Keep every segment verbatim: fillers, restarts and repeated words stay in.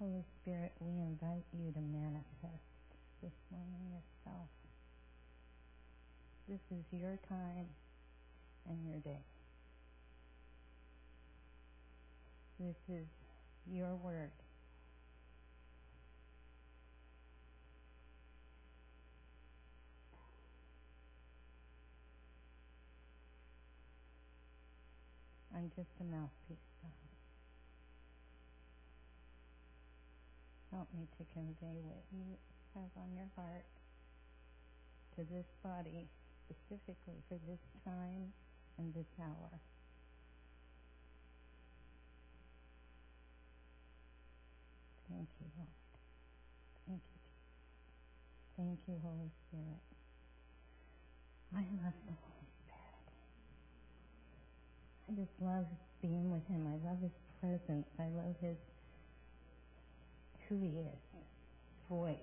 Holy Spirit, we invite you to manifest this morning yourself. This is your time and your day. This is your word. I'm just a mouthpiece, God. Help me to convey what you have on your heart to this body, specifically for this time and this hour. Thank you, Lord. Thank you. Thank you, Holy Spirit. I love the Holy Spirit. I just love being with him. I love his presence. I love his who he is, voice.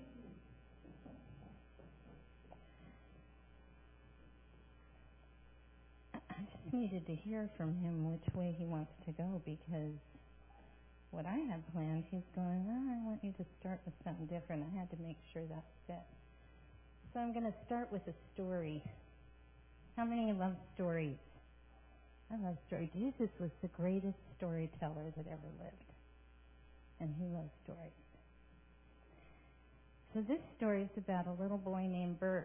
I just needed to hear from him which way he wants to go, because what I had planned, he's going, oh, I want you to start with something different. I had to make sure that fit. So I'm going to start with a story. How many love stories? I love stories. Jesus was the greatest storyteller that ever lived. And he loves stories. So this story is about a little boy named Bert.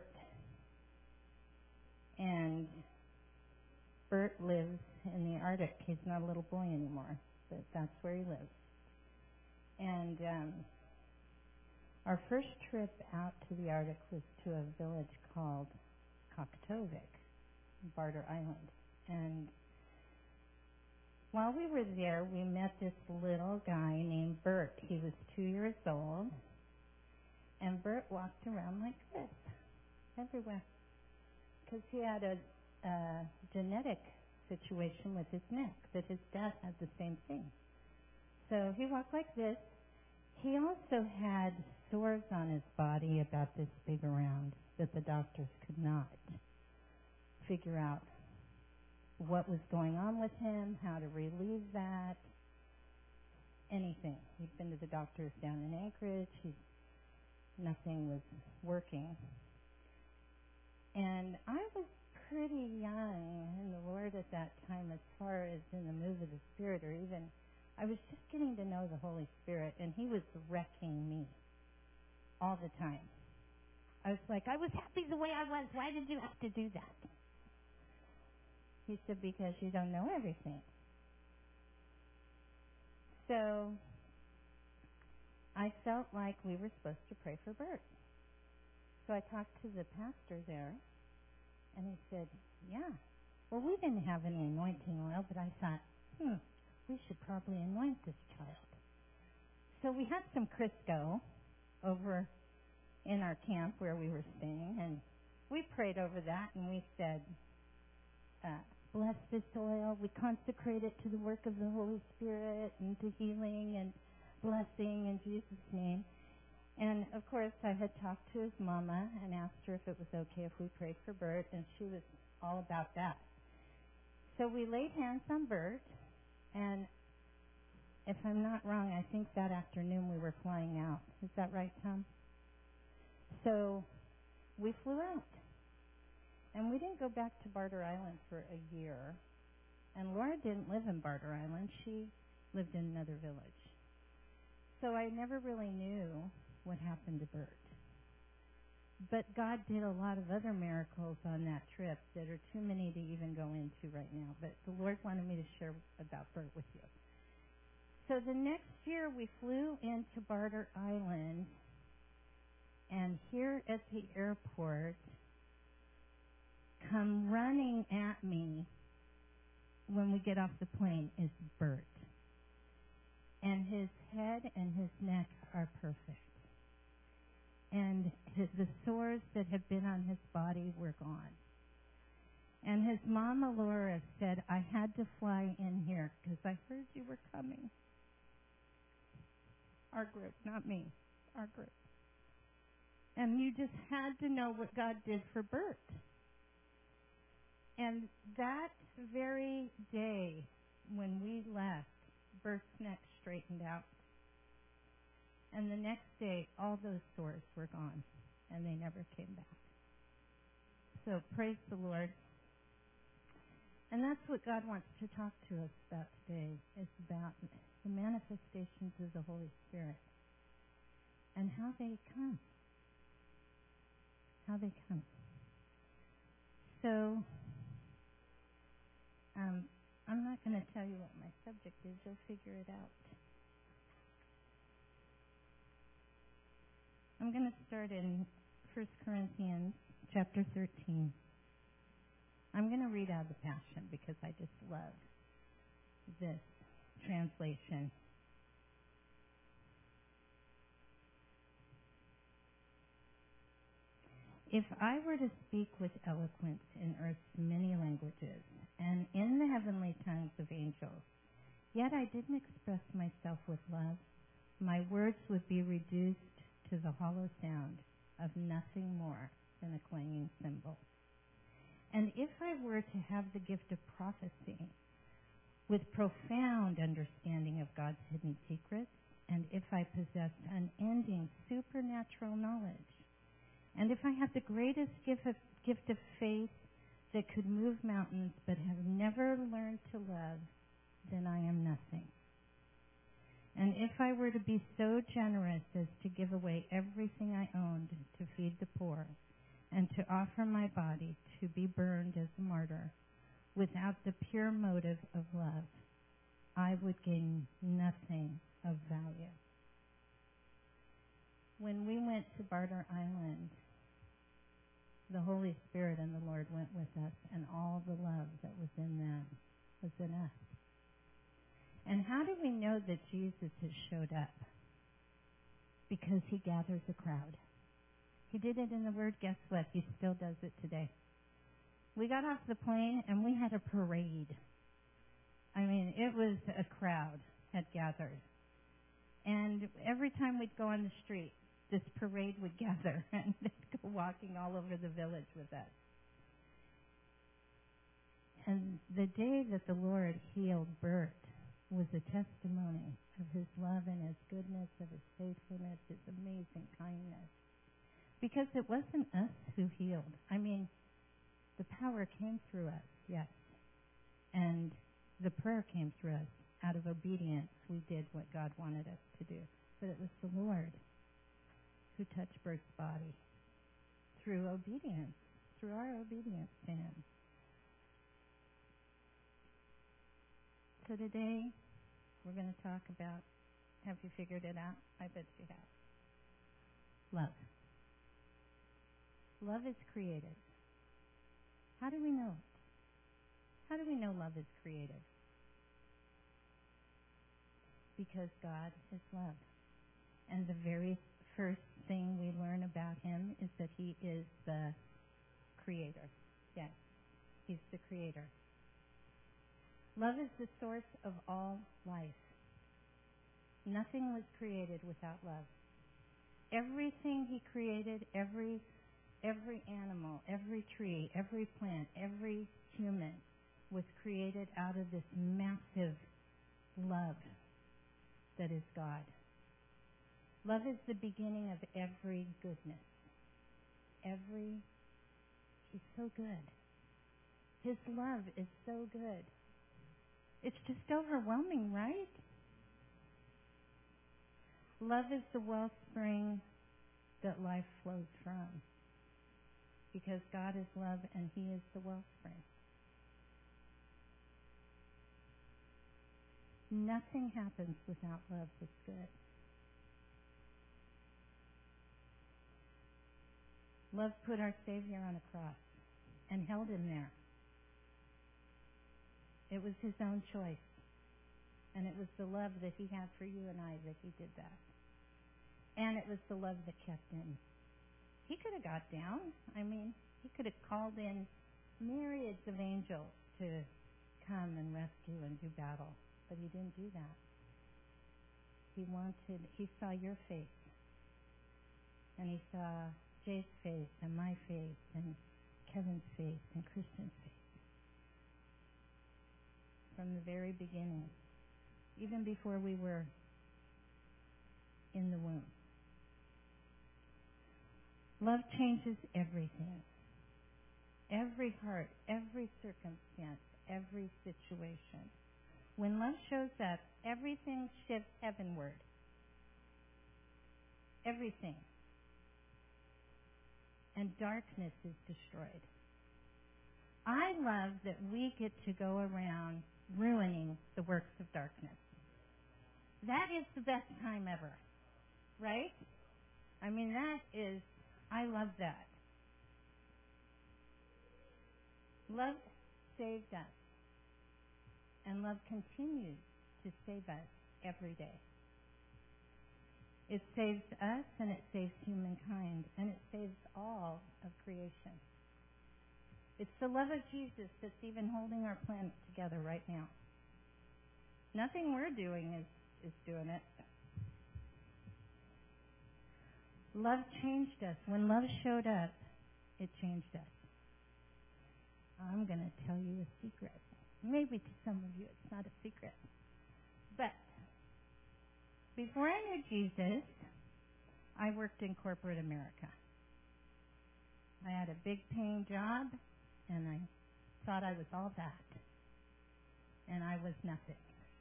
And Bert lives in the Arctic. He's not a little boy anymore, but that's where he lives. And um, our first trip out to the Arctic was to a village called Kaktovik, Barter Island. And while we were there, we met this little guy named Bert. He was two years old. And Bert walked around like this, everywhere, because he had a, a genetic situation with his neck, that his dad had the same thing. So he walked like this. He also had sores on his body about this big around that the doctors could not figure out what was going on with him, how to relieve that, anything. He'd been to the doctors down in Anchorage. He'd Nothing was working. And I was pretty young in the Lord at that time, as far as in the move of the Spirit, or even, I was just getting to know the Holy Spirit, and he was wrecking me all the time. I was like, I was happy the way I was. Why did you have to do that? He said, because you don't know everything. So I felt like we were supposed to pray for Bert. So I talked to the pastor there, and he said, yeah. Well, we didn't have any anointing oil, but I thought, hmm, we should probably anoint this child. So we had some Crisco over in our camp where we were staying, and we prayed over that, and we said, uh, bless this oil. We consecrate it to the work of the Holy Spirit and to healing and blessing in Jesus' name. And of course, I had talked to his mama and asked her if it was okay if we prayed for Bert, and she was all about that. So we laid hands on Bert, and if I'm not wrong, I think that afternoon we were flying out. Is that right, Tom? So we flew out, and we didn't go back to Barter Island for a year. And Laura didn't live in Barter Island. She lived in another village. So I never really knew what happened to Bert. But God did a lot of other miracles on that trip that are too many to even go into right now. But the Lord wanted me to share about Bert with you. So the next year we flew into Barter Island, and here at the airport, come running at me when we get off the plane is Bert. And his head and his neck are perfect. And his, the sores that have been on his body were gone. And his mama, Laura, said, I had to fly in here because I heard you were coming. Our group, not me, our group. And you just had to know what God did for Bert. And that very day when we left, Bert's neck straightened out. And the next day, all those sores were gone, and they never came back. So praise the Lord. And that's what God wants to talk to us about today, is about the manifestations of the Holy Spirit and how they come. How they come. So, um, I'm not going to tell you what my subject is. You'll figure it out. I'm going to start in First Corinthians chapter thirteen. I'm going to read out the Passion because I just love this translation. If I were to speak with eloquence in earth's many languages and in the heavenly tongues of angels, yet I didn't express myself with love, my words would be reduced to the hollow sound of nothing more than a clanging cymbal. And if I were to have the gift of prophecy with profound understanding of God's hidden secrets, and if I possessed unending supernatural knowledge, and if I had the greatest gift of, gift of faith that could move mountains but have never learned to love, then I am nothing. And if I were to be so generous as to give away everything I owned to feed the poor, and to offer my body to be burned as a martyr, without the pure motive of love, I would gain nothing of value. When we went to Barter Island, the Holy Spirit and the Lord went with us, and all the love that was in them was in us. And how do we know that Jesus has showed up? Because he gathers a crowd. He did it in the Word. Guess what? He still does it today. We got off the plane and we had a parade. I mean, it was a crowd had gathered. And every time we'd go on the street, this parade would gather and they'd go walking all over the village with us. And the day that the Lord healed Bert was a testimony of his love and his goodness, of his faithfulness, his amazing kindness. Because it wasn't us who healed. I mean, the power came through us, yes. And the prayer came through us. Out of obedience, we did what God wanted us to do. But it was the Lord who touched Bert's body through obedience, through our obedience to him. So today, we're going to talk about, have you figured it out? I bet you have. Love. Love is creative. How do we know it? How do we know love is creative? Because God is love. And the very first thing we learn about him is that he is the creator. Yes, he's the creator. Love is the source of all life. Nothing was created without love. Everything he created, every every animal, every tree, every plant, every human was created out of this massive love that is God. Love is the beginning of every goodness. Every, he's so good. His love is so good. It's just overwhelming, right? Love is the wellspring that life flows from. Because God is love and he is the wellspring. Nothing happens without love that's good. Love put our Savior on a cross and held him there. It was his own choice. And it was the love that he had for you and I that he did that. And it was the love that kept him. He could have got down. I mean, he could have called in myriads of angels to come and rescue and do battle. But he didn't do that. He wanted, he saw your face. And he saw Jay's face and my face and Kevin's face and Kristen's face. From the very beginning. Even before we were in the womb. Love changes everything. Every heart, every circumstance, every situation. When love shows up, everything shifts heavenward. Everything. And darkness is destroyed. I love that we get to go around ruining the works of darkness. That is the best time ever, right? I mean, that is, I love that. Love saved us, and love continues to save us every day. It saves us, and it saves humankind, and it saves all of creation. It's the love of Jesus that's even holding our planet together right now. Nothing we're doing is, is doing it. Love changed us. When love showed up, it changed us. I'm going to tell you a secret. Maybe to some of you it's not a secret. But before I knew Jesus, I worked in corporate America. I had a big paying job, and I thought I was all that. And I was nothing.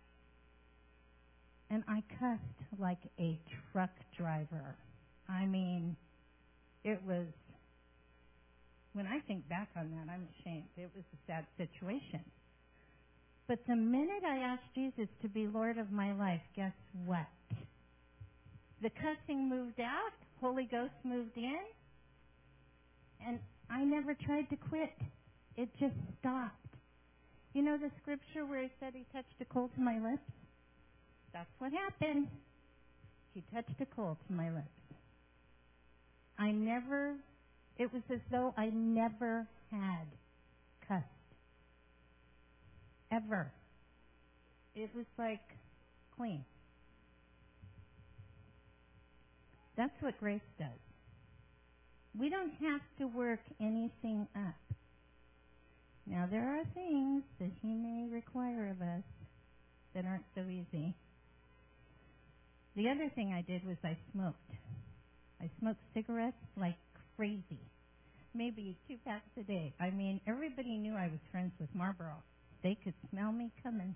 And I cussed like a truck driver. I mean, it was, when I think back on that, I'm ashamed. It was a sad situation. But the minute I asked Jesus to be Lord of my life, guess what? The cussing moved out, Holy Ghost moved in, and I never tried to quit. It just stopped. You know the scripture where he said he touched a coal to my lips? That's what happened. He touched a coal to my lips. I never, it was as though I never had cussed. Ever. It was like clean. That's what grace does. We don't have to work anything up. Now, there are things that he may require of us that aren't so easy. The other thing I did was I smoked. I smoked cigarettes like crazy. Maybe two packs a day. I mean, everybody knew I was friends with Marlboro. They could smell me coming.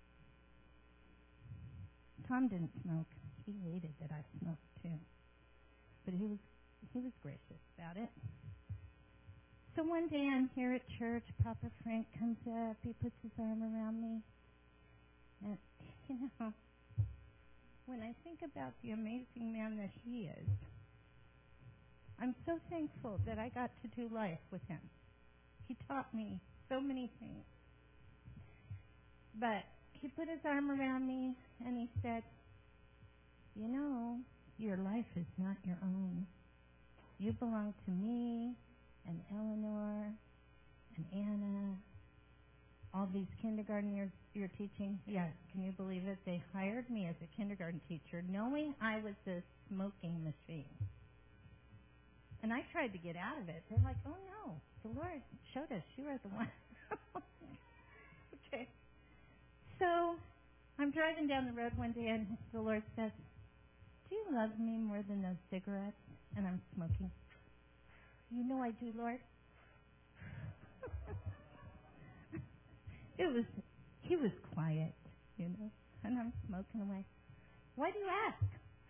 Tom didn't smoke. He hated that I smoked too. But he was he was gracious about it. So one day I'm here at church. Papa Frank comes up. He puts his arm around me. And, you know, when I think about the amazing man that he is, I'm so thankful that I got to do life with him. He taught me so many things. But he put his arm around me and he said, you know, your life is not your own. You belong to me and Eleanor and Anna, all these kindergarten years you're teaching. Yeah, can you believe it? They hired me as a kindergarten teacher knowing I was a smoking machine. And I tried to get out of it. They're like, oh no, the Lord showed us you are the one. Okay. So I'm driving down the road one day and the Lord says, do you love me more than those cigarettes? And I'm smoking. You know I do, Lord. It was, he was quiet, you know, and I'm smoking away. Why do you ask?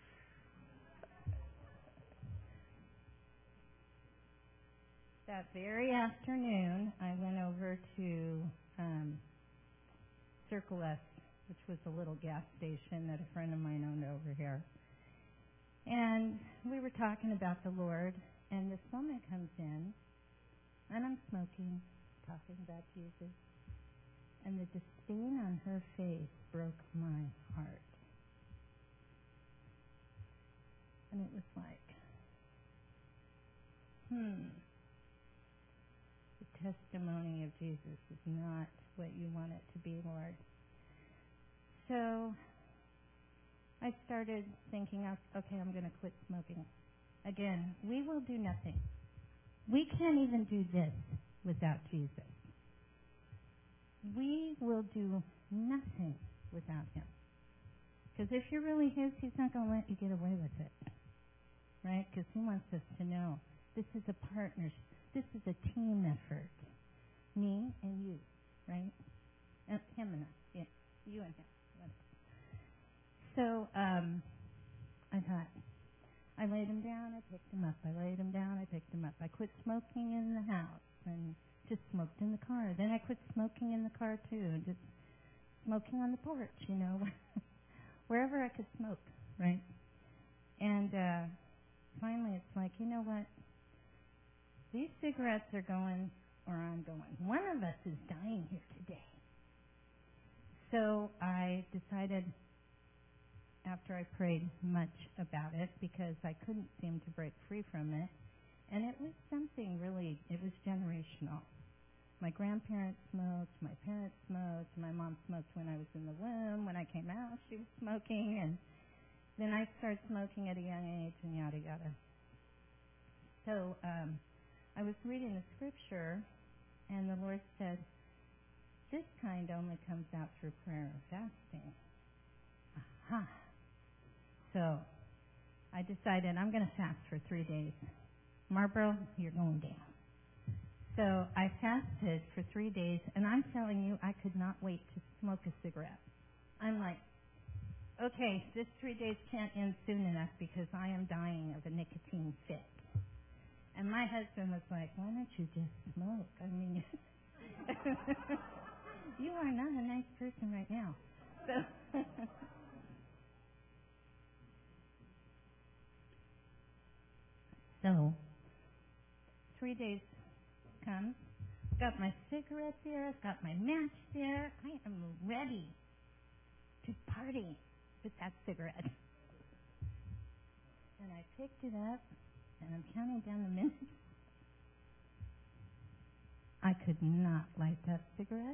That very afternoon, I went over to um, Circle S, which was a little gas station that a friend of mine owned over here. And we were talking about the Lord, and this woman comes in, and I'm smoking, talking about Jesus. And the disdain on her face broke my heart. And it was like, hmm, the testimony of Jesus is not what you want it to be, Lord. So I started thinking, okay, I'm going to quit smoking. Again, we will do nothing. We can't even do this without Jesus. We will do nothing without him. Because if you're really his, he's not going to let you get away with it. Right? Because he wants us to know this is a partnership. This is a team effort. Me and you. Right? And him and I. Yeah. You and him. So um, I thought, I laid him down, I picked him up. I laid him down, I picked him up. I quit smoking in the house and just smoked in the car. Then I quit smoking in the car too, and just smoking on the porch, you know, wherever I could smoke, right? And uh, finally it's like, you know what? These cigarettes are going, or I'm going. One of us is dying here today. So I decided, after I prayed much about it, because I couldn't seem to break free from it, and it was something really, it was generational. My grandparents smoked, my parents smoked, my mom smoked when I was in the womb. When I came out, she was smoking, and then I started smoking at a young age, and yada, yada. So um, I was reading the scripture, and the Lord said, this kind only comes out through prayer and fasting. Aha. So I decided I'm going to fast for three days. Marlboro, you're going down. So I fasted for three days, and I'm telling you, I could not wait to smoke a cigarette. I'm like, okay, this three days can't end soon enough because I am dying of a nicotine fit. And my husband was like, why don't you just smoke? I mean, you are not a nice person right now. So So, three days comes, got my cigarette there, got my match there. I am ready to party with that cigarette. And I picked it up, and I'm counting down the minutes. I could not light that cigarette.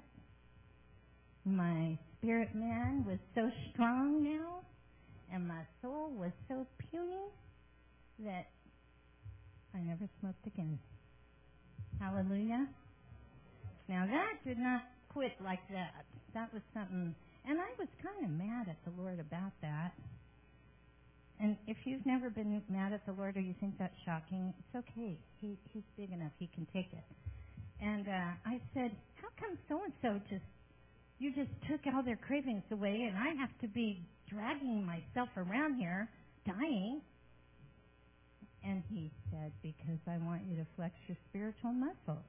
My spirit man was so strong now, and my soul was so puny that I never smoked again. Hallelujah. Now that did not quit like that. That was something, and I was kind of mad at the Lord about that. And if you've never been mad at the Lord or you think that's shocking, it's okay. He, he's big enough. He can take it. And uh, I said, how come so-and-so just, you just took all their cravings away and I have to be dragging myself around here dying? And he said, because I want you to flex your spiritual muscles.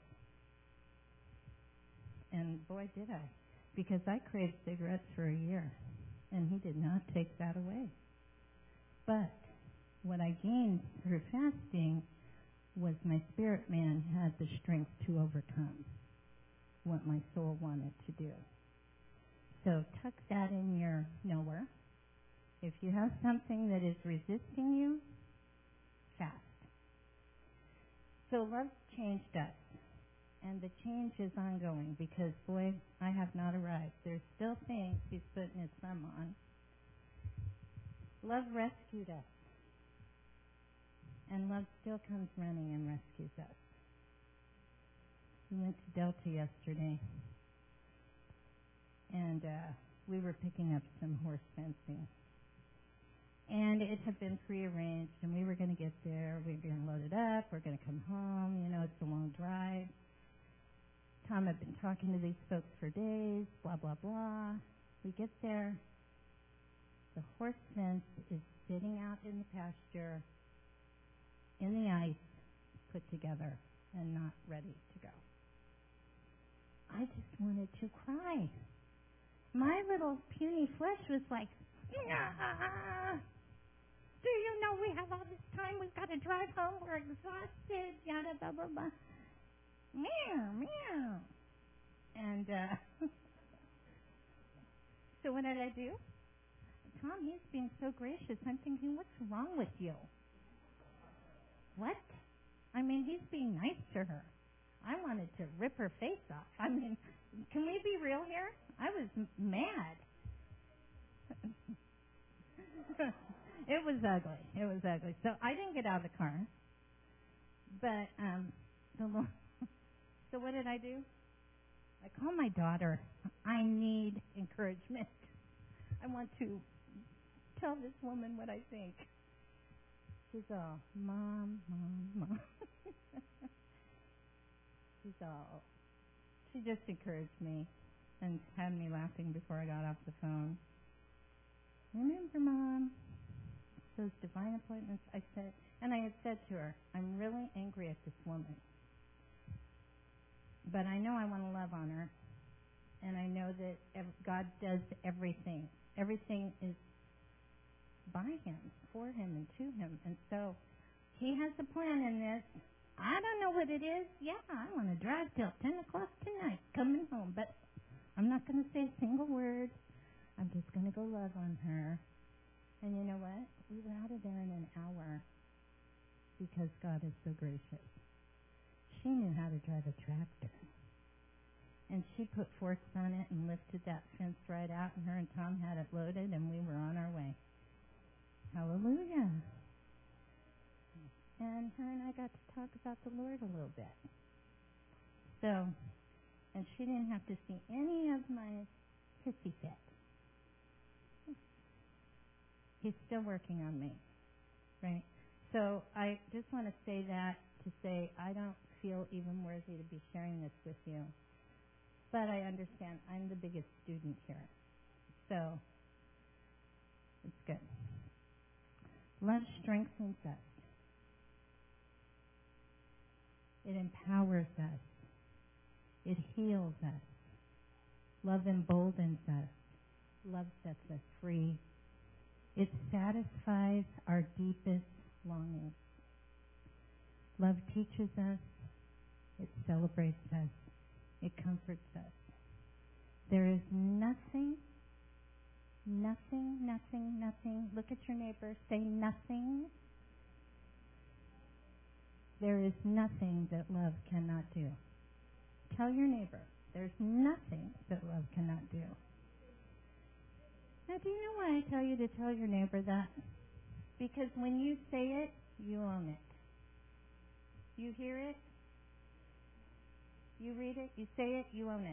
And boy, did I. Because I craved cigarettes for a year. And he did not take that away. But what I gained through fasting was my spirit man had the strength to overcome what my soul wanted to do. So tuck that in your knower. If you have something that is resisting you, fast. So love changed us. And the change is ongoing because, boy, I have not arrived. There's still things he's putting his thumb on. Love rescued us. And love still comes running and rescues us. We went to Delta yesterday. And uh, we were picking up some horse fencing. And it had been prearranged, and we were going to get there. We were going to load it up. We're going to come home. You know, it's a long drive. Tom had been talking to these folks for days, blah, blah, blah. We get there. The horse fence is sitting out in the pasture, in the ice, put together, and not ready to go. I just wanted to cry. My little puny flesh was like, nah. Do you know we have all this time? We've got to drive home. We're exhausted. Yada, blah, blah, blah. Meow, meow. And uh, so what did I do? Tom, he's being so gracious. I'm thinking, what's wrong with you? What? I mean, he's being nice to her. I wanted to rip her face off. I mean, can we be real here? I was m- mad. It was ugly. It was ugly. So I didn't get out of the car. But um, the Lord. So what did I do? I called my daughter. I need encouragement. I want to tell this woman what I think. She's all, Mom, Mom, Mom. She's all, she just encouraged me and had me laughing before I got off the phone. Remember, Mom, those divine appointments? I said, and I had said to her, I'm really angry at this woman. But I know I want to love on her. And I know that God does everything. Everything is by Him, for Him, and to Him. And so He has a plan in this. I don't know what it is. Yeah, I want to drive till ten o'clock tonight, coming home. But I'm not going to say a single word. I'm just going to go love on her. And you know what? We were out of there in an hour because God is so gracious. She knew how to drive a tractor. And she put forks on it and lifted that fence right out, and her and Tom had it loaded, and we were on our way. Hallelujah. And her and I got to talk about the Lord a little bit. So, and she didn't have to see any of my hissy fit. He's still working on me, right? So I just want to say that to say I don't feel even worthy to be sharing this with you. But I understand I'm the biggest student here. So it's good. Love strengthens us. It empowers us. It heals us. Love emboldens us. Love sets us free. It satisfies our deepest longings. Love teaches us. It celebrates us. It comforts us. There is nothing, nothing, nothing, nothing. Look at your neighbor. Say nothing. There is nothing that love cannot do. Tell your neighbor, there's nothing that love cannot do. Now, do you know why I tell you to tell your neighbor that? Because when you say it, you own it. You hear it, you read it, you say it, you own it.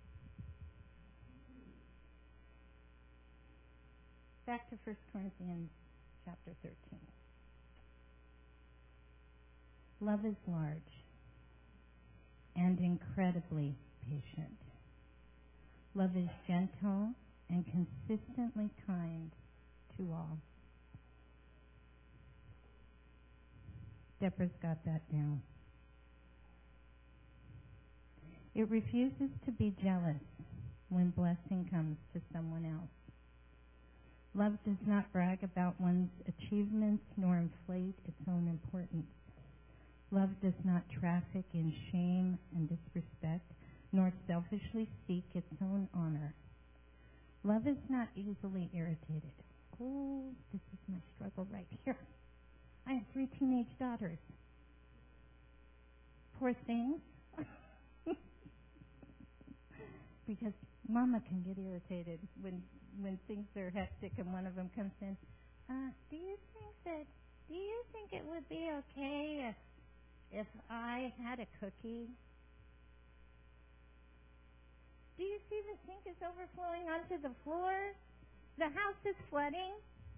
Back to First Corinthians chapter thirteen. Love is large and incredibly patient. Love is gentle and consistently kind to all. Deborah's got that down. It refuses to be jealous when blessing comes to someone else. Love does not brag about one's achievements nor inflate its own importance. Love does not traffic in shame and disrespect, nor selfishly seek its own honor. Love is not easily irritated. Oh, this is my struggle right here. I have three teenage daughters. Poor things. Because Mama can get irritated when when things are hectic and one of them comes in. Uh, do you think that? Do you think it would be okay if if I had a cookie? Do you see the sink is overflowing onto the floor? The house is flooding.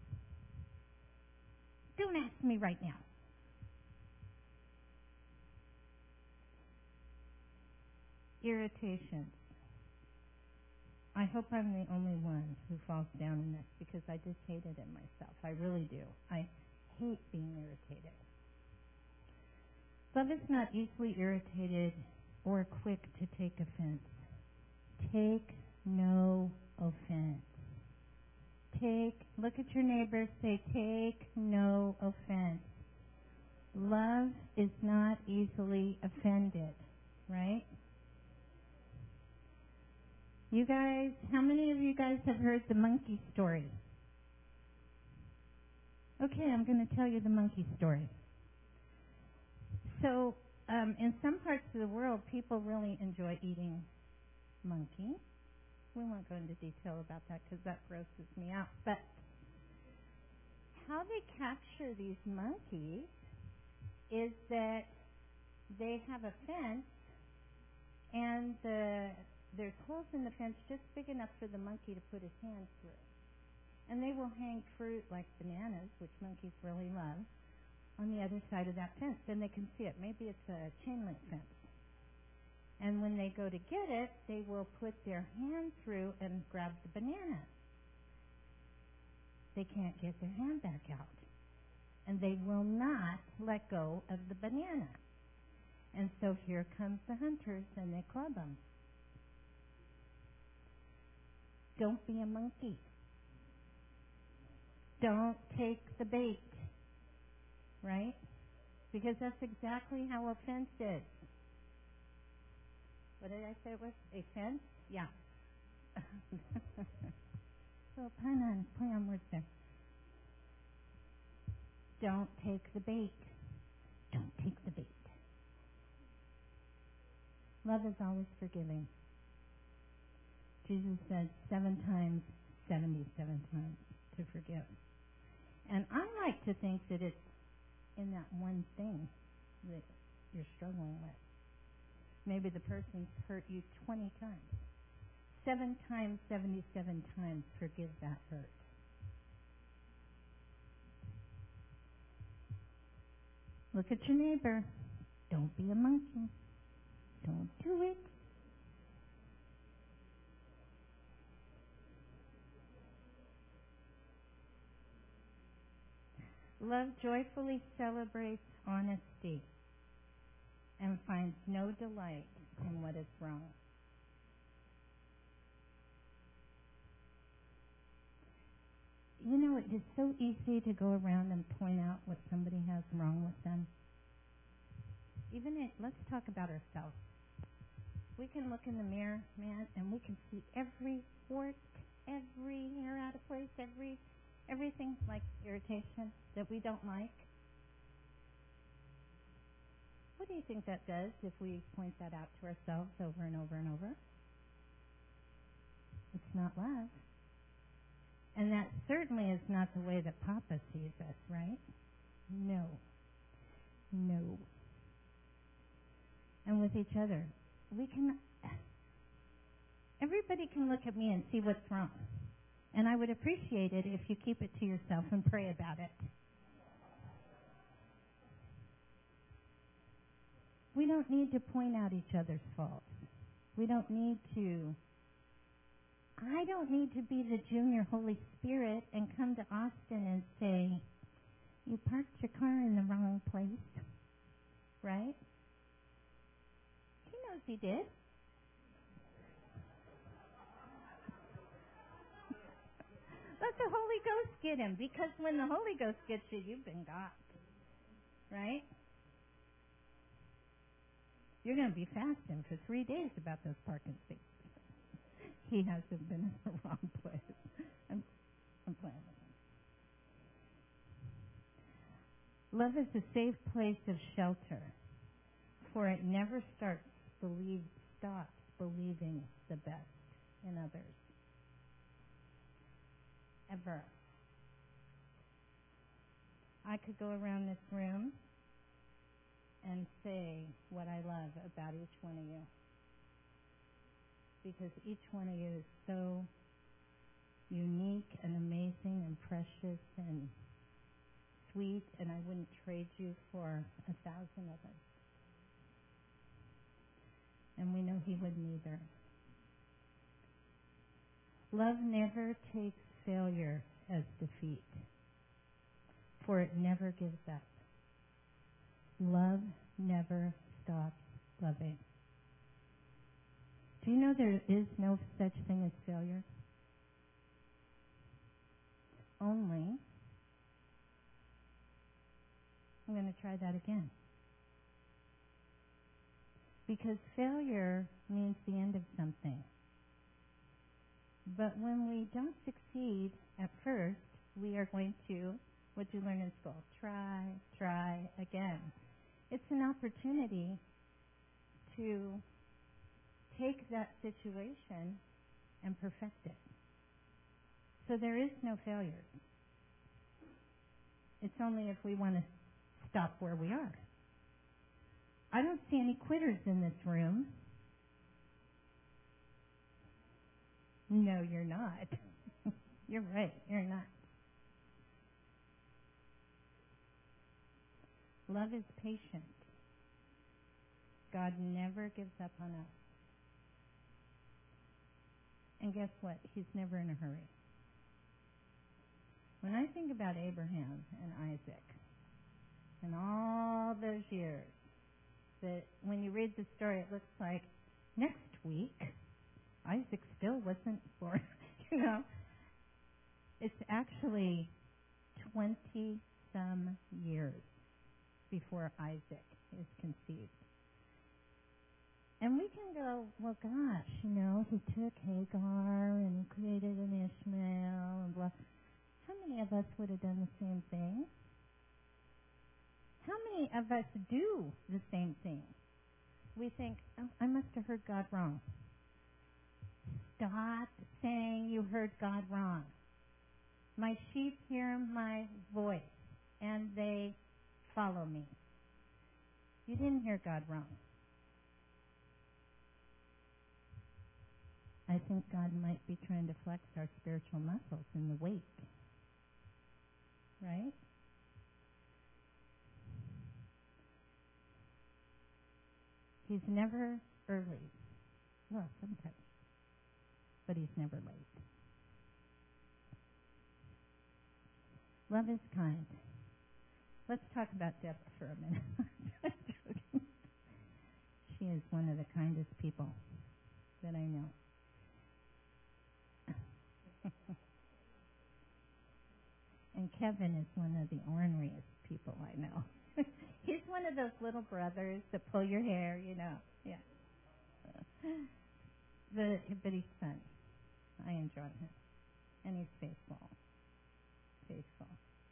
Don't ask me right now. Irritations. I hope I'm the only one who falls down in this because I just hate it in myself. I really do. I hate being irritated. Love is not easily irritated or quick to take offense. Take no offense. Take, look at your neighbor, say, take no offense. Love is not easily offended, right? You guys, how many of you guys have heard the monkey story? Okay, I'm going to tell you the monkey story. So, um, in some parts of the world, people really enjoy eating monkey. We won't go into detail about that because that grosses me out. But how they capture these monkeys is that they have a fence, and the, there's holes in the fence just big enough for the monkey to put his hand through. And they will hang fruit like bananas, which monkeys really love, on the other side of that fence. Then they can see it. Maybe it's a chain link fence. And when they go to get it, they will put their hand through and grab the banana. They can't get their hand back out. And they will not let go of the banana. And so here comes the hunters, and they club them. Don't be a monkey. Don't take the bait. Right? Because that's exactly how a fence is. What did I say it was? A fence? Yeah. So pun on, play on words there. Don't take the bait. Don't take the bait. Love is always forgiving. Jesus said seven times, seventy-seven times to forgive. And I like to think that it's in that one thing that you're struggling with. Maybe the person's hurt you twenty times. Seven times, seventy-seven times, forgive that hurt. Look at your neighbor. Don't be a monkey. Don't do it. Love joyfully celebrates honesty and finds no delight in what is wrong. You know, it is so easy to go around and point out what somebody has wrong with them. Even it, let's talk about ourselves. We can look in the mirror, man, and we can see every wart, every hair out of place, every everything like irritation that we don't like. What do you think that does if we point that out to ourselves over and over and over? It's not love. And that certainly is not the way that Papa sees us, right? No. No. And with each other, we can, everybody can look at me and see what's wrong. And I would appreciate it if you keep it to yourself and pray about it. We don't need to point out each other's faults. We don't need to I don't need to be the junior Holy Spirit and come to Austin and say, you parked your car in the wrong place. Right? He knows he did. Let the Holy Ghost get him, because when the Holy Ghost gets you, you've been got. Right? You're going to be fasting for three days about those parking spaces. He hasn't been in the wrong place. I'm, I'm playing with him. Love is a safe place of shelter, for it never starts believe stops believing the best in others. Ever. I could go around this room and say what I love about each one of you, because each one of you is so unique and amazing and precious and sweet, and I wouldn't trade you for a thousand of us. And we know he wouldn't either. Love never takes failure as defeat, for it never gives up. Love never stops loving. Do you know there is no such thing as failure? Only, I'm going to try that again. Because failure means the end of something. But when we don't succeed at first, we are going to, what you learn in school, try, try again. It's an opportunity to take that situation and perfect it. So there is no failure. It's only if we want to stop where we are. I don't see any quitters in this room. No, you're not. You're right. You're not. Love is patient. God never gives up on us. And guess what? He's never in a hurry. When I think about Abraham and Isaac and all those years, that when you read the story, it looks like next week Isaac still wasn't born. You know, it's actually twenty some years before Isaac is conceived. And we can go, well, gosh, you know, he took Hagar and he created an Ishmael and blah. How many of us would have done the same thing? How many of us do the same thing? We think, oh, I must have heard God wrong. Stop saying you heard God wrong. My sheep hear my voice, and they follow me. You didn't hear God wrong. I think God might be trying to flex our spiritual muscles in the wait. Right? He's never early. Well, sometimes. But he's never late. Love is kind. Let's talk about Deborah for a minute. She is one of the kindest people that I know. And Kevin is one of the orneriest people I know. He's one of those little brothers that pull your hair, you know. Yeah. But, but he's fun. I enjoy him. And he's faithful. Faithful.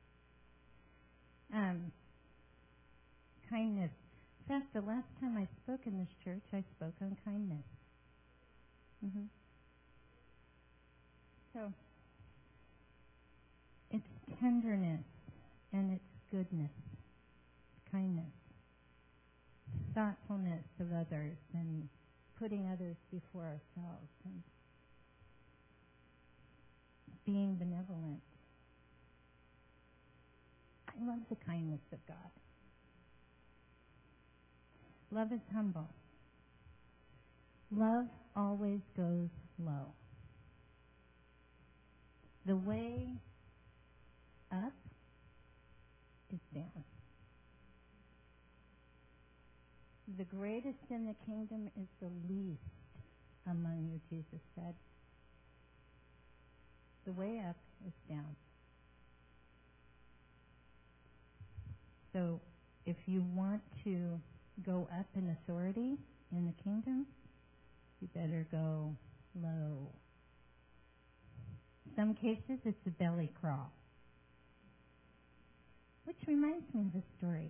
Um, kindness. In fact, the last time I spoke in this church, I spoke on kindness. Mm-hmm. So, it's tenderness and it's goodness, kindness, thoughtfulness of others and putting others before ourselves and being benevolent. I love the kindness of God. Love is humble. Love always goes low. The way up is down. The greatest in the kingdom is the least among you, Jesus said. The way up is down. So if you want to go up in authority in the kingdom, you better go low. In some cases, it's a belly crawl. Which reminds me of a story.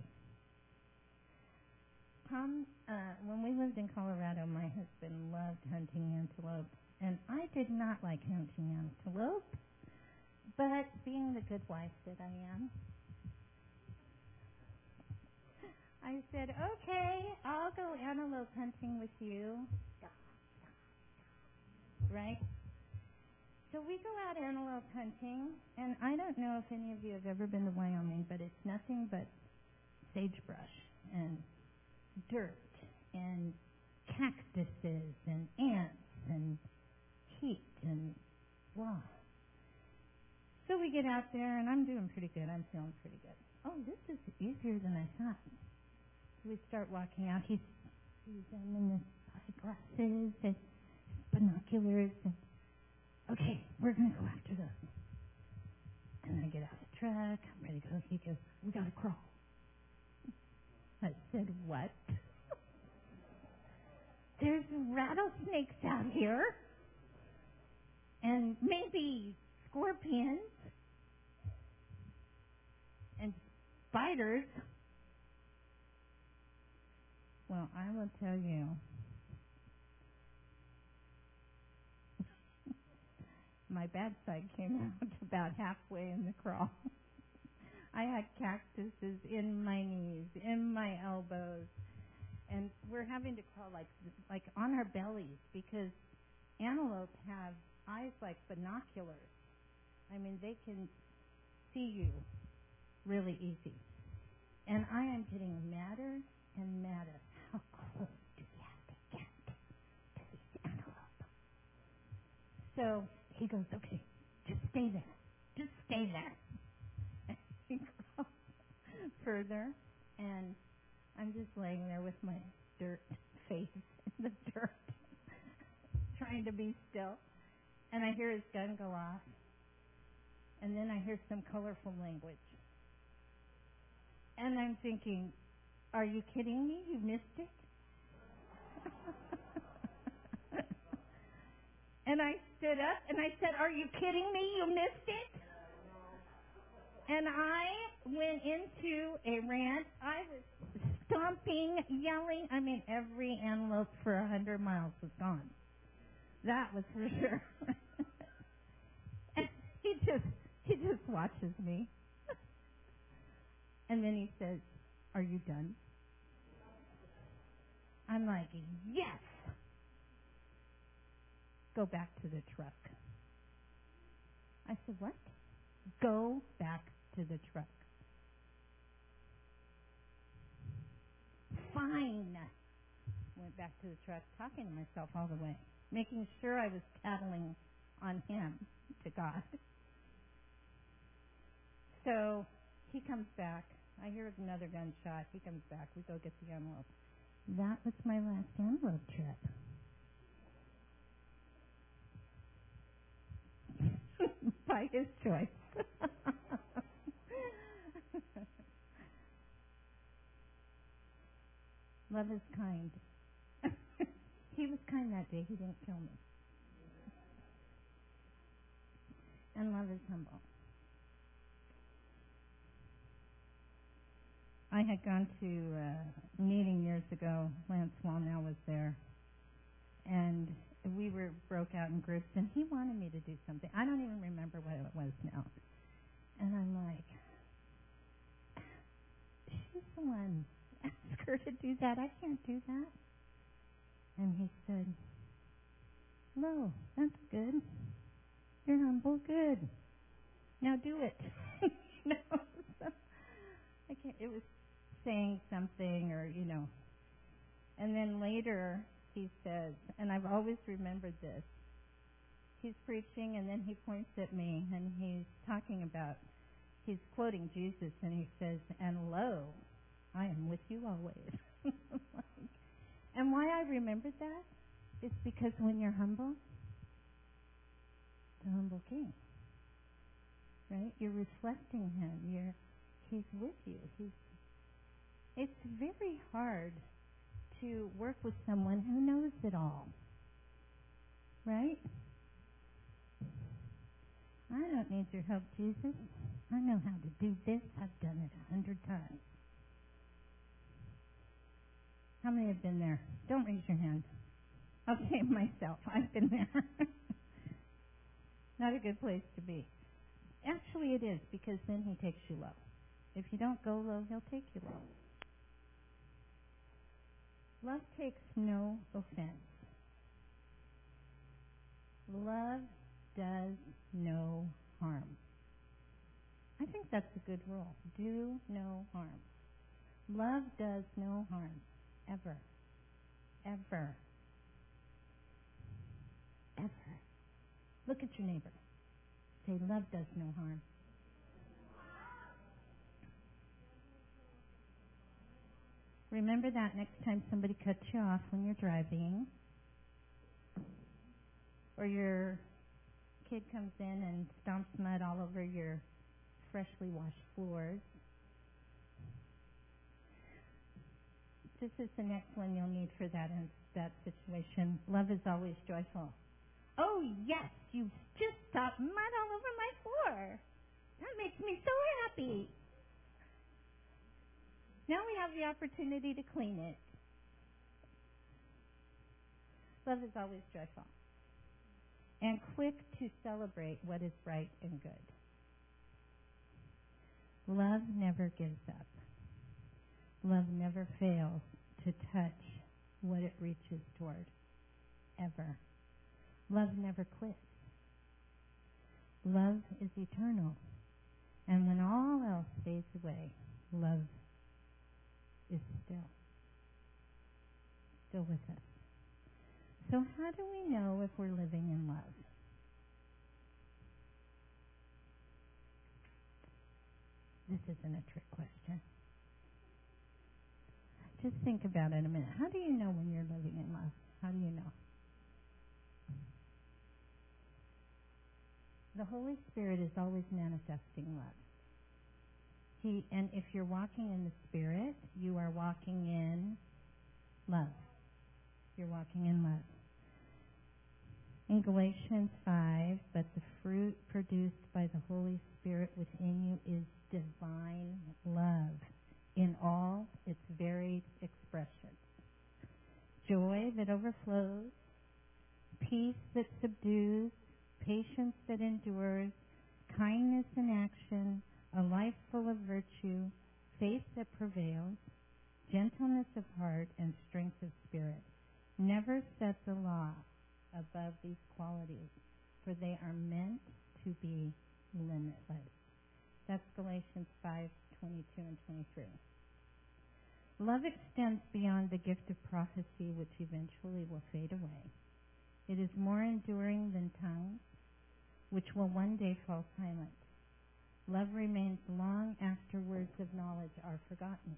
Tom, uh, when we lived in Colorado, my husband loved hunting antelope. And I did not like hunting antelope. But being the good wife that I am, I said, okay, I'll go antelope hunting with you. Right? So we go out antelope hunting, and I don't know if any of you have ever been to Wyoming, but it's nothing but sagebrush and dirt and cactuses and ants and heat and blah. So we get out there, and I'm doing pretty good. I'm feeling pretty good. Oh, this is easier than I thought. So we start walking out. He's, he's in his eyeglasses and binoculars and okay, we're going to go after those. And I get out of the truck. I'm ready to go. He goes, we got to crawl. I said, what? There's rattlesnakes out here. And maybe scorpions. And spiders. Well, I will tell you, my bad side came out about halfway in the crawl. I had cactuses in my knees, in my elbows, and we're having to crawl like like on our bellies because antelope have eyes like binoculars. I mean, they can see you really easy. And I am getting madder and madder. How close do we have to get to these antelope? So he goes, okay, just stay there. Just stay there. And he goes further, and I'm just laying there with my dirt face in the dirt, trying to be still. And I hear his gun go off, and then I hear some colorful language. And I'm thinking, are you kidding me? You missed it? And I stood up and I said, are you kidding me? You missed it? And I went into a rant. I was stomping, yelling. I mean, every antelope for a hundred miles was gone. That was for sure. And he just, he just watches me. And then he says, are you done? I'm like, yes. Go back to the truck. I said, what? Go back to the truck. Fine. Went back to the truck, talking to myself all the way, making sure I was tattling on him to God. So he comes back. I hear another gunshot. He comes back. We go get the antelope. That was my last antelope trip. By his choice. Love is kind. He was kind that day. He didn't kill me. And love is humble. I had gone to a meeting years ago. Lance Wallnau was there. And we were broke out in groups, and he wanted me to do something. I don't even remember what it was now. And I'm like, she's the one. Ask her to do that. I can't do that. And he said, no, that's good. You're humble. Good. Now do it. No, I can't. It was saying something, or, you know. And then later he says, and I've always remembered this, he's preaching, and then he points at me, and he's talking about, he's quoting Jesus, and he says, and lo, I am with you always. And why I remembered that is because when you're humble, the humble King, right? You're reflecting him. You're, he's with you. He's. It's very hard to work with someone who knows it all, right? I don't need your help, Jesus. I know how to do this. I've done it a hundred times. How many have been there? Don't raise your hand. Okay, myself. I've been there. Not a good place to be. Actually, it is, because then he takes you low. If you don't go low, he'll take you low. Love takes no offense. Love does no harm. I think that's a good rule. Do no harm. Love does no harm. Ever. Ever. Ever. Look at your neighbor. Say, love does no harm. Remember that next time somebody cuts you off when you're driving, or your kid comes in and stomps mud all over your freshly washed floors. This is the next one you'll need for that in that situation. Love is always joyful. Oh, yes, you've just stopped mud all over my floor. That makes me so happy. Now we have the opportunity to clean it. Love is always joyful and quick to celebrate what is right and good. Love never gives up. Love never fails to touch what it reaches toward, ever. Love never quits. Love is eternal. And when all else fades away, love is still, still with us. So how do we know if we're living in love? This isn't a trick question. Just think about it a minute. How do you know when you're living in love? How do you know? The Holy Spirit is always manifesting love. He, and if you're walking in the Spirit, you are walking in love. You're walking in love. In Galatians five, but the fruit produced by the Holy Spirit within you is divine love in all its varied expressions. Joy that overflows, peace that subdues, patience that endures, kindness in action, a life full of virtue, faith that prevails, gentleness of heart, and strength of spirit. Never set the law above these qualities, for they are meant to be limitless. That's Galatians five, twenty-two and twenty-three. Love extends beyond the gift of prophecy, which eventually will fade away. It is more enduring than tongues, which will one day fall silent. Love remains long after words of knowledge are forgotten.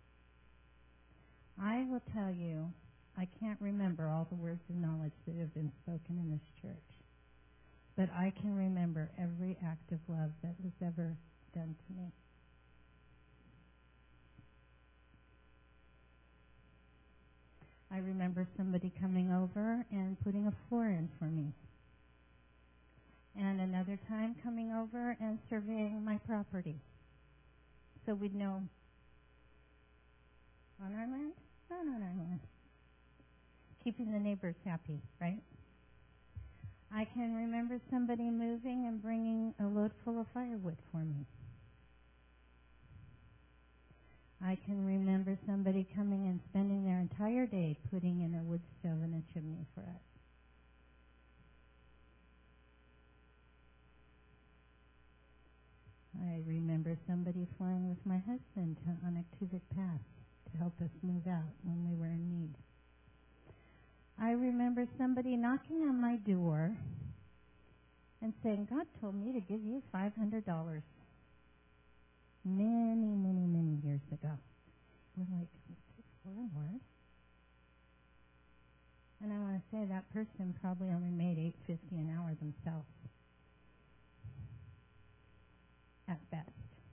I will tell you, I can't remember all the words of knowledge that have been spoken in this church, but I can remember every act of love that was ever done to me. I remember somebody coming over and putting a floor in for me. And another time coming over and surveying my property. So we'd know, on our land? Not on our land. Keeping the neighbors happy, right? I can remember somebody moving and bringing a load full of firewood for me. I can remember somebody coming and spending their entire day putting in a wood stove and a chimney for us. I remember somebody flying with my husband to, on a Tuvik Pass to help us move out when we were in need. I remember somebody knocking on my door and saying, God told me to give you five hundred dollars. Many, many, many years ago. We're like, what's it for, Lord? And I want to say that person probably only made eight fifty an hour themselves. At best.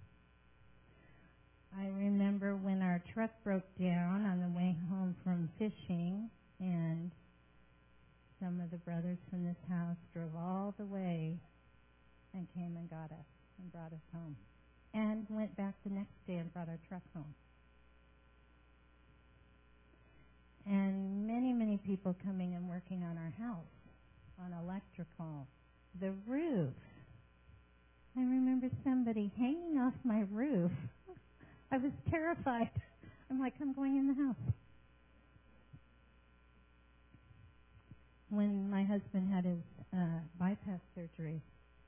I remember when our truck broke down on the way home from fishing, and some of the brothers from this house drove all the way and came and got us and brought us home. And went back the next day and brought our truck home. And many, many people coming and working on our house, on electrical, the roof. I remember somebody hanging off my roof. I was terrified. I'm like, I'm going in the house. When my husband had his uh, bypass surgery,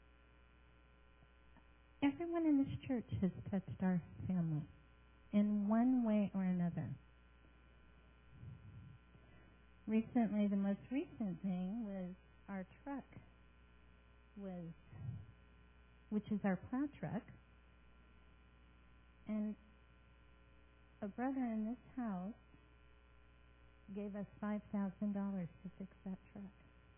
everyone in this church has touched our family in one way or another. Recently, the most recent thing was our truck was, which is our plow truck, and a brother in this house gave us five thousand dollars to fix that truck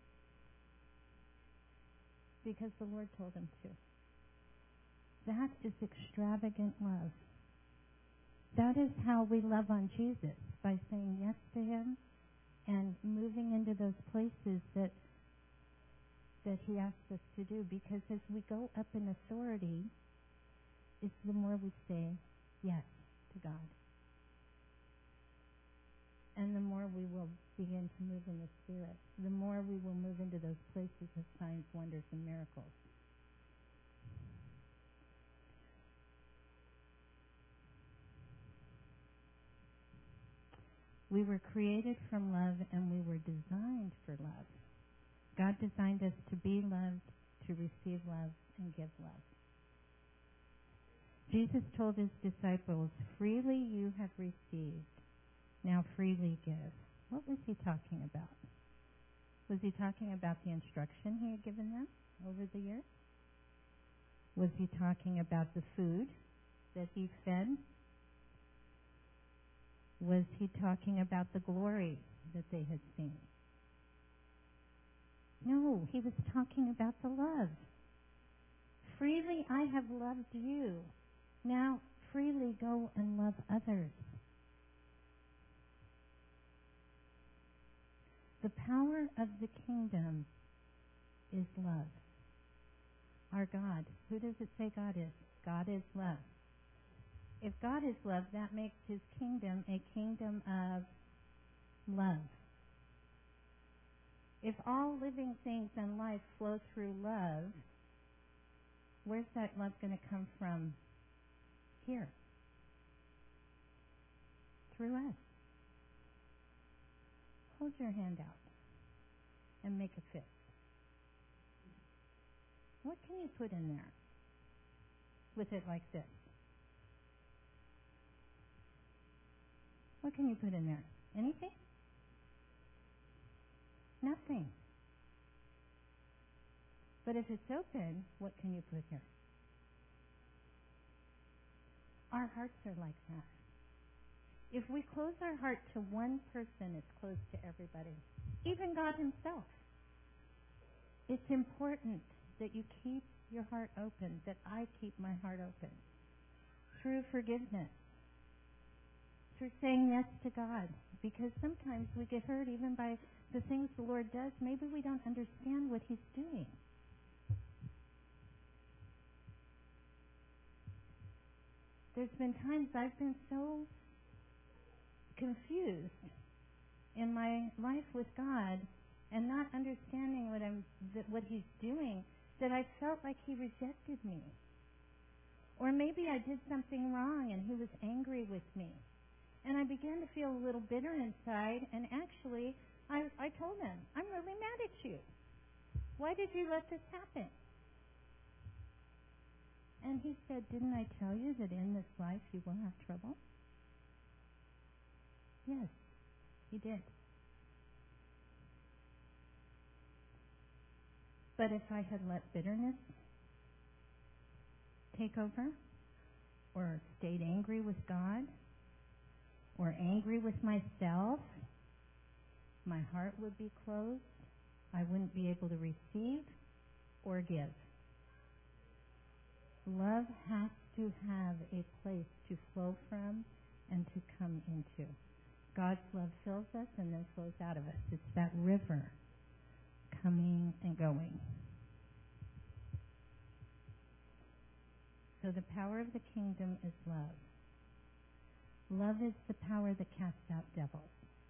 because the Lord told him to. That is extravagant love. That is how we love on Jesus, by saying yes to Him and moving into those places that that He asks us to do. Because as we go up in authority, it's the more we say yes to God. And the more we will begin to move in the Spirit. The more we will move into those places of signs, wonders, and miracles. We were created from love, and we were designed for love. God designed us to be loved, to receive love and give love. Jesus told his disciples, freely you have received, now freely give. What was he talking about? Was he talking about the instruction he had given them over the years? Was he talking about the food that he fed? Was he talking about the glory that they had seen? No, he was talking about the love. Freely I have loved you. Now freely go and love others. The power of the kingdom is love. Our God, who does it say God is? God is love. If God is love, that makes his kingdom a kingdom of love. If all living things in life flow through love, where's that love going to come from? Here. Through us. Hold your hand out and make a fist. What can you put in there with it like this? What can you put in there? Anything? Nothing. But if it's open, what can you put here? Our hearts are like that. If we close our heart to one person, it's closed to everybody, even God himself. It's important that you keep your heart open, that I keep my heart open. Through forgiveness. Through saying yes to God. Because sometimes we get hurt even by the things the Lord does. Maybe we don't understand what he's doing. There's been times I've been so confused in my life with God and not understanding what I'm that what he's doing, that I felt like he rejected me. Or maybe I did something wrong and he was angry with me. And I began to feel a little bitter inside, and actually I, I told him, I'm really mad at you. Why did you let this happen? And he said, didn't I tell you that in this life you will have trouble? Yes, he did. But if I had let bitterness take over, or stayed angry with God, or angry with myself, my heart would be closed. I wouldn't be able to receive or give. Love has to have a place to flow from and to come into. God's love fills us and then flows out of us. It's that river coming and going. So the power of the kingdom is love. Love is the power that casts out devils.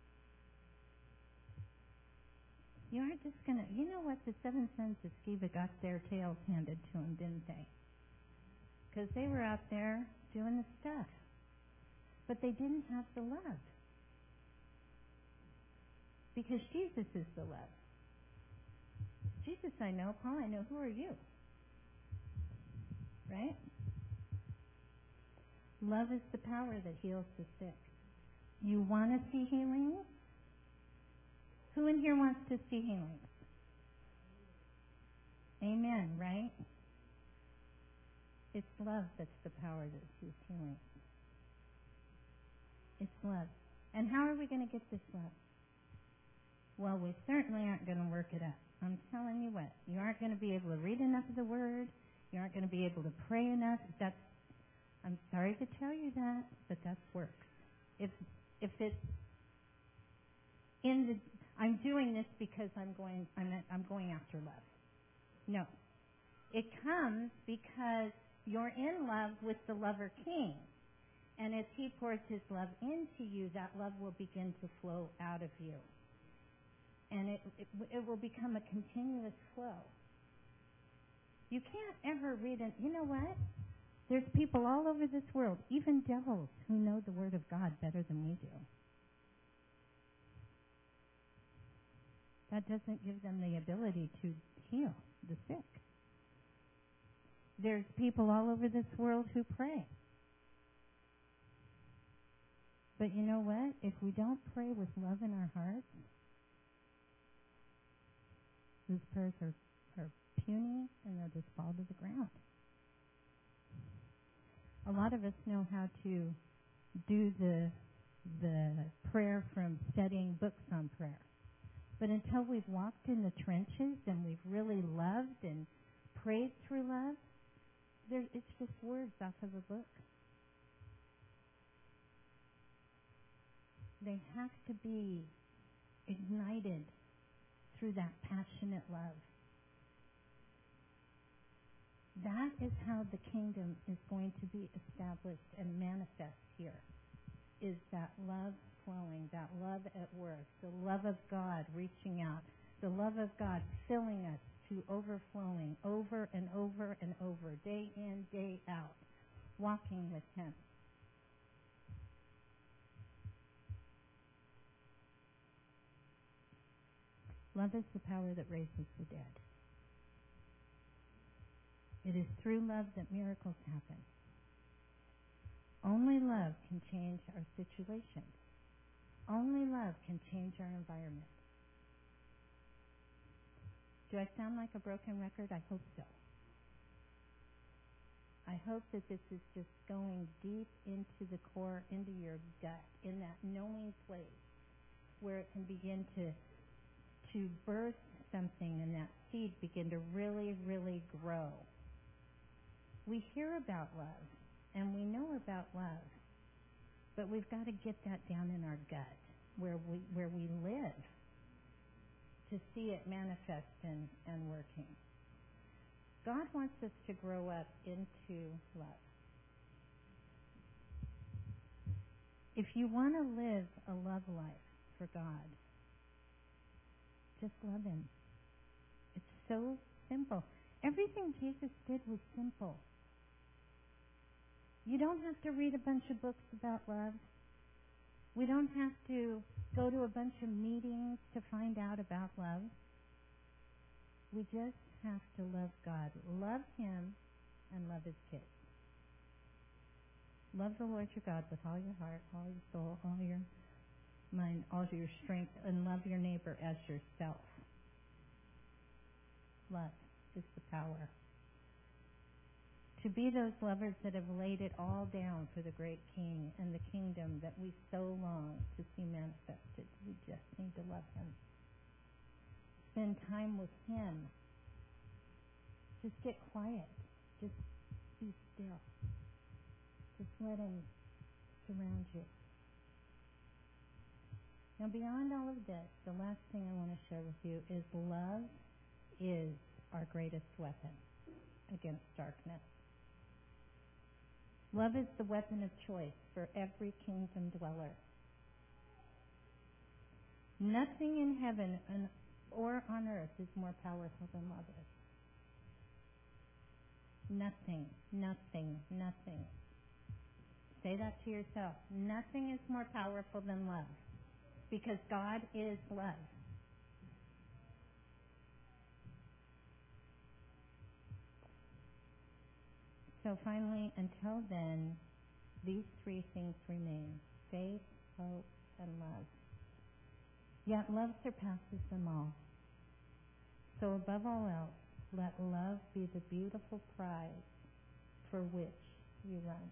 You aren't just going to... You know what? The seven sons of Sceva got their tails handed to them, didn't they? Because they were out there doing the stuff. But they didn't have the love. Because Jesus is the love. Jesus I know, Paul I know, who are you? Right? Love is the power that heals the sick. You want to see healings? Who in here wants to see healings? Amen, right? It's love that's the power that sees healing. It's love. And how are we going to get this love? Well, we certainly aren't going to work it up. I'm telling you what. You aren't going to be able to read enough of the Word. You aren't going to be able to pray enough. That's, I'm sorry to tell you that, but that's works. If if it's in the, I'm doing this because I'm going, I'm I'm going after love. No, it comes because you're in love with the lover King, and as He pours His love into you, that love will begin to flow out of you, and it it, it will become a continuous flow. You can't ever read it. You know what? There's people all over this world, even devils, who know the Word of God better than we do. That doesn't give them the ability to heal the sick. There's people all over this world who pray. But you know what? If we don't pray with love in our hearts, those prayers are, are puny and they'll just fall to the ground. A lot of us know how to do the the prayer from studying books on prayer. But until we've walked in the trenches and we've really loved and prayed through love, there, it's just words off of a book. They have to be ignited through that passionate love. That is how the kingdom is going to be established and manifest here, is that love flowing, that love at work, the love of God reaching out, the love of God filling us to overflowing over and over and over, day in, day out, walking with Him. Love is the power that raises the dead. It is through love that miracles happen. Only love can change our situations. Only love can change our environment. Do I sound like a broken record? I hope so. I hope that this is just going deep into the core, into your gut, in that knowing place where it can begin to to birth something and that seed begin to really, really grow. We hear about love and we know about love, but we've got to get that down in our gut where we where we live to see it manifest and, and working. God wants us to grow up into love. If you want to live a love life for God, just love Him. It's so simple. Everything Jesus did was simple. You don't have to read a bunch of books about love. We don't have to go to a bunch of meetings to find out about love. We just have to love God, love Him, and love His kids. Love the Lord your God with all your heart, all your soul, all your mind, all your strength, and love your neighbor as yourself. Love is the power. To be those lovers that have laid it all down for the great King and the kingdom that we so long to see manifested, we just need to love Him. Spend time with Him. Just get quiet. Just be still. Just let Him surround you. Now, beyond all of this, the last thing I want to share with you is love is our greatest weapon against darkness. Love is the weapon of choice for every kingdom dweller. Nothing in heaven or on earth is more powerful than love is. Nothing, nothing, nothing. Say that to yourself. Nothing is more powerful than love, because God is love. So finally, until then, these three things remain: faith, hope, and love. Yet love surpasses them all. So above all else, let love be the beautiful prize for which you run.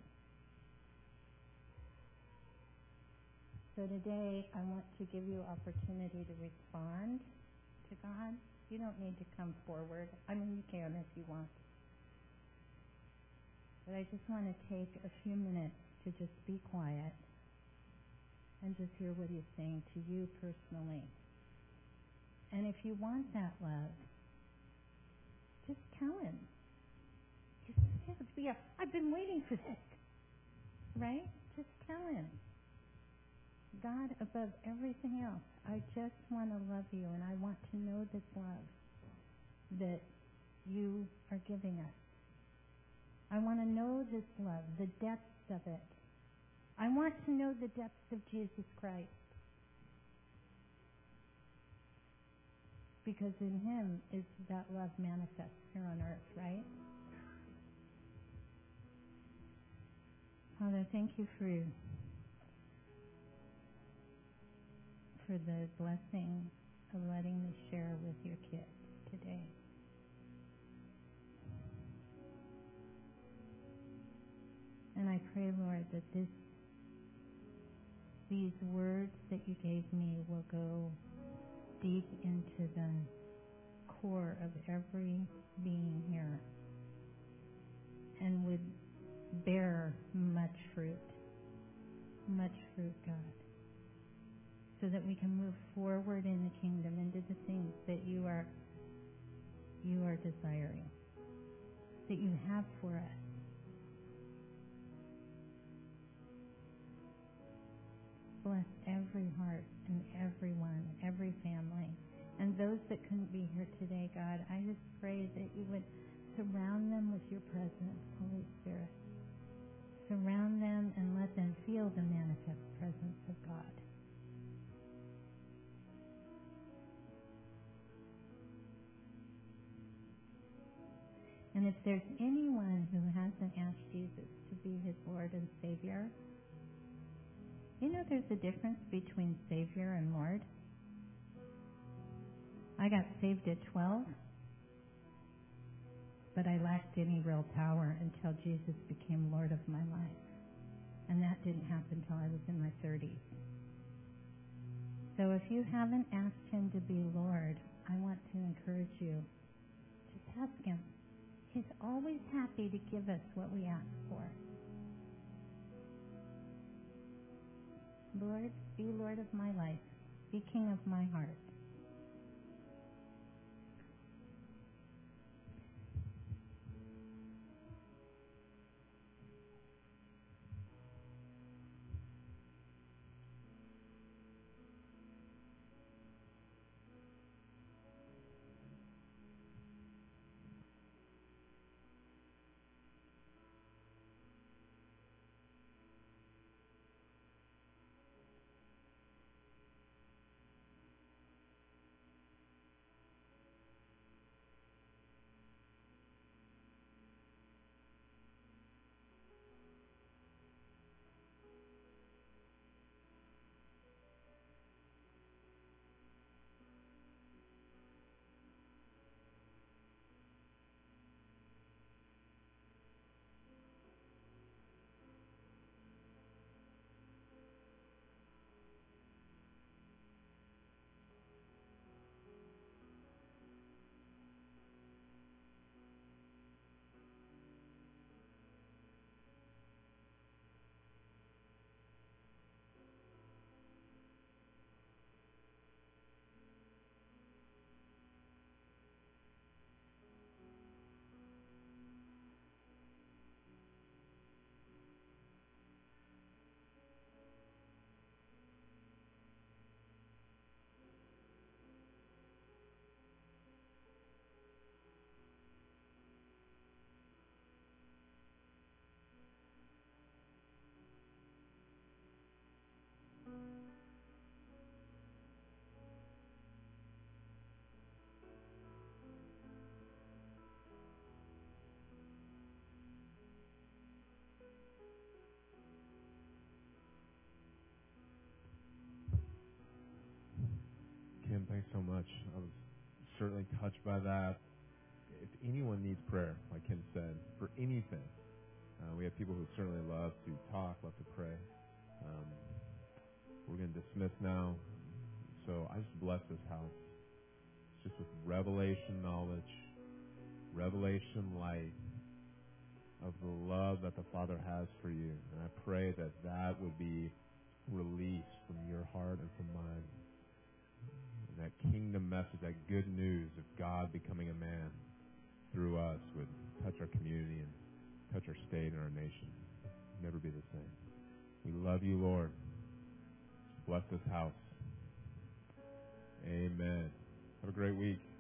So today, I want to give you opportunity to respond to God. You don't need to come forward. I mean, you can if you want. But I just want to take a few minutes to just be quiet and just hear what He's saying to you personally. And if you want that love, just tell Him. Just say, yeah, I've been waiting for this. Right? Just tell Him. God, above everything else, I just want to love you, and I want to know this love that you are giving us. I want to know this love, the depths of it. I want to know the depths of Jesus Christ. Because in Him is that love manifest here on earth, right? Father, thank you for for the blessing of letting me share with your kids today. And I pray, Lord, that this these words that you gave me will go deep into the core of every being here and would bear much fruit, much fruit, God, so that we can move forward in the kingdom into the things that you are you are desiring, that you have for us. Bless every heart and everyone, every family. And those that couldn't be here today, God, I just pray that you would surround them with your presence, Holy Spirit. Surround them and let them feel the manifest presence of God. And if there's anyone who hasn't asked Jesus to be his Lord and Savior, you know there's a difference between Savior and Lord. I got saved at twelve, but I lacked any real power until Jesus became Lord of my life. And that didn't happen until I was in my thirties. So if you haven't asked him to be Lord, I want to encourage you. Just ask him. He's always happy to give us what we ask for. Lord, be Lord of my life. Be King of my heart. Kim, thanks so much. I was certainly touched by that. If anyone needs prayer, like Kim said, for anything, uh, we have people who certainly love to talk, love to pray. Um, we're going to dismiss now. So I just bless this house just with revelation knowledge, revelation light of the love that the Father has for you. And I pray that that would be released from your heart and from mine. And that kingdom message, that good news of God becoming a man through us would touch our community and touch our state and our nation. Never be the same. We love you, Lord. Bless this house. Amen. Have a great week.